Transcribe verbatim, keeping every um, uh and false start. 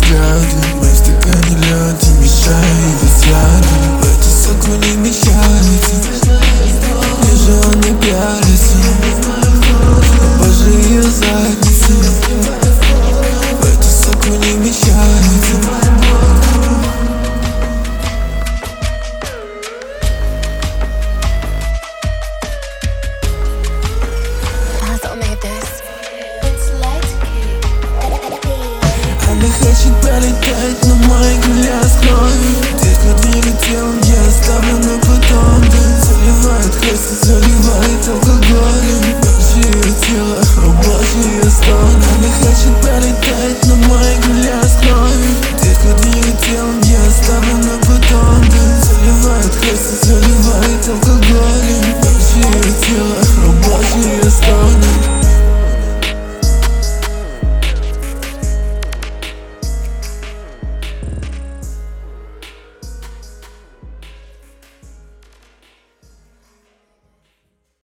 взгляды. Мой в стакане лед и мешает взгляды. В эти сок не вмещается. Вижу, он не пялится. Обожи ее задницу. В эти сок не вмещается. Она хочет полетать, но мой глаз кровью. Тех, кто не летел, я оставлю на потом. Заливает хрест, заливает алкоголем. Боже ее тело, о боже ее стон. Она хочет полетать, но мой глаз